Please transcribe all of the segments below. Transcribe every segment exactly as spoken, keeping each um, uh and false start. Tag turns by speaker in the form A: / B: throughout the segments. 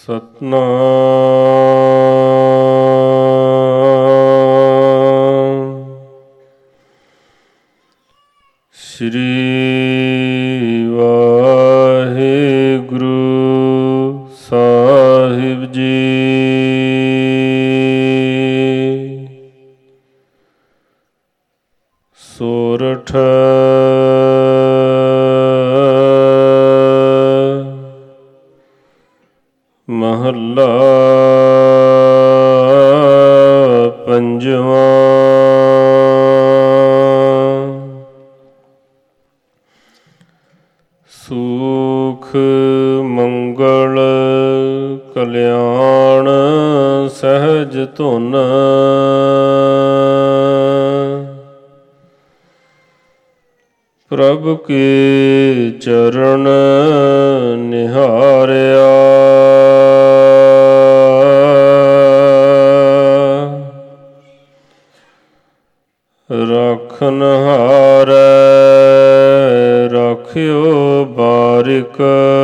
A: ਸਤਿਨਾਮ ਸ੍ਰੀ ਵਾਹਿਗੁਰੂ ਸਾਹਿਬ ਜੀ। ਸੋਰਠ ਮਹੱਲਾ ਪੰਜਵਾਂ। ਸੁਖ ਮੰਗਲ ਕਲਿਆਣ ਸਹਿਜ ਧੁਨ। ਪ੍ਰਭ ਕੇ ਚਰਨ ਨਿਹਾਰਿਆ। ਰਾਖਨਹਾਰੈ ਰਾਖਿਓ ਬਾਰਿਕ।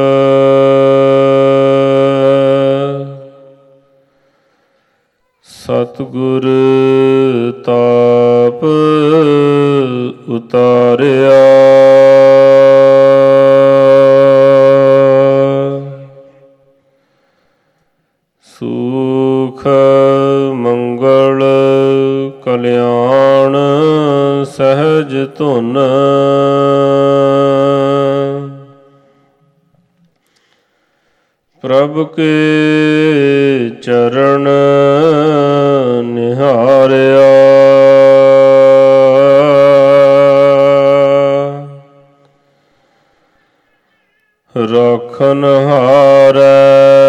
A: ਸਤਿਗੁਰ ਤਾਪ ਉਤਾਰਿਆ। ਸੁਖ ਮੰਗਲ ਕਲਿਆਣ ਸਹਿਜ ਧੁਨ। ਪ੍ਰਭ ਕੇ ਚਰਨ ਨਿਹਾਰਿਆ। ਰਾਖਨਹਾਰੈ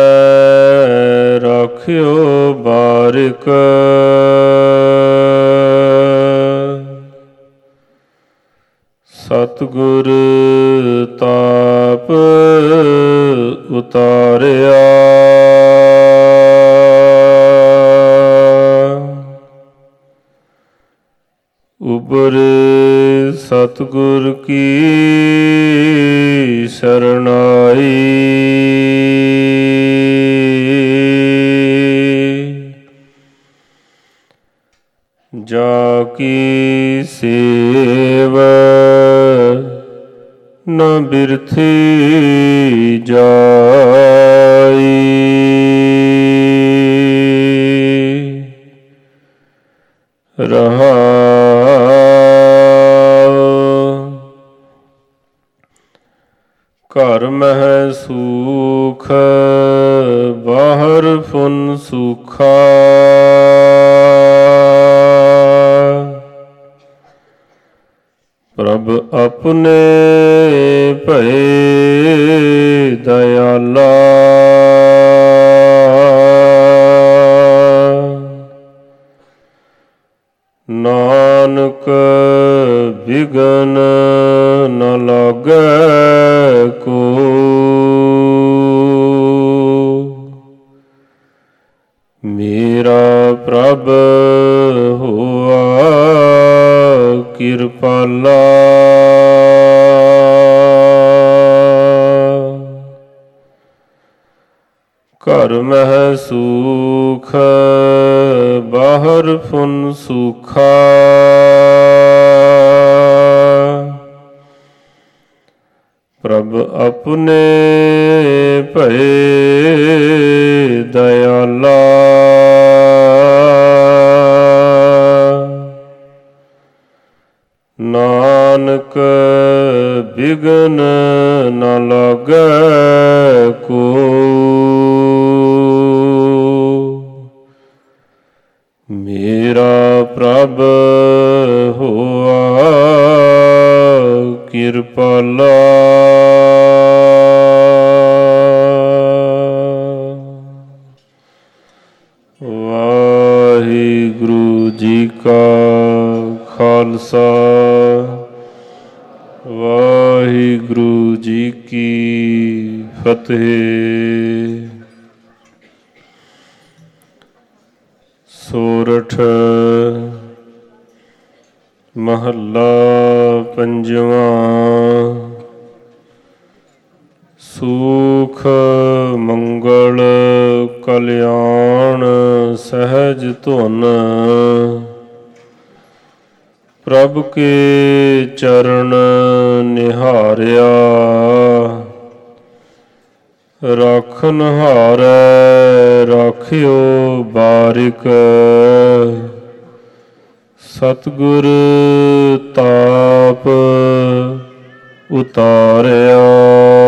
A: ਰਾਖਿਓ ਬਾਰਿਕ। ਸਤਿਗੁਰ ਤਾਪ ਉਤਾਰਿਆ। ਉਬਰੇ ਸਤਿਗੁਰ ਕੀ ਸਰਣਾਈ। ਜਾ ਕੀ ਸੇਵ ਨ ਬਿਰਥੀ ਜਾਈ। ਰਹਾਉ ਘਰ ਮਹਿ ਸੂਖ ਬਾਹਰ ਫੁਨ ਸੂਖਾ। ਪ੍ਰਭ ਆਪਣੇ ਭਏ ਦਇਆਲਾ। ਨਾਨਕ ਬਿਘਨ ਨ ਲਾਗੈ ਕੋ। ਮੇਰਾ ਪ੍ਰਭ ਹੋਆ ਕਿਰਪਾਲਾ। ਘਰ ਮਹਿ ਸੂਖ ਬਾਹਰ ਫੁਨ ਸੂਖਾ। ਪ੍ਰਭ ਆਪਣੇ ਭਏ ਦਇਆਲਾ। ਨਾਨਕ ਬਿਘਨ ਨ ਲਾਗੈ ਕੋ। ਮੇਰਾ ਪ੍ਰਭ ਹੋਆ ਕਿਰਪਾਲਾ। ਵਾਹਿਗੁਰੂ ਜੀ ਕਾ ਖਾਲਸਾ ਵਾਹਿਗੁਰੂ ਜੀ ਕੀ ਫਤਿਹ। ਸੋਰਠ ਮਹੱਲਾ ਪੰਜਵਾਂ। ਸੂਖ ਸੁਖ ਮੰਗਲ ਕਲਿਆਣ ਸਹਿਜ ਧੁਨ। ਪ੍ਰਭ ਕੇ ਚਰਨ ਨਿਹਾਰਿਆ, ਰਾਖਨ ਹਾਰੈ ਰਾਖਿਓ ਬਾਰਿਕ। ਸਤਿਗੁਰ ਤਾਪ ਉਤਾਰਿਆ।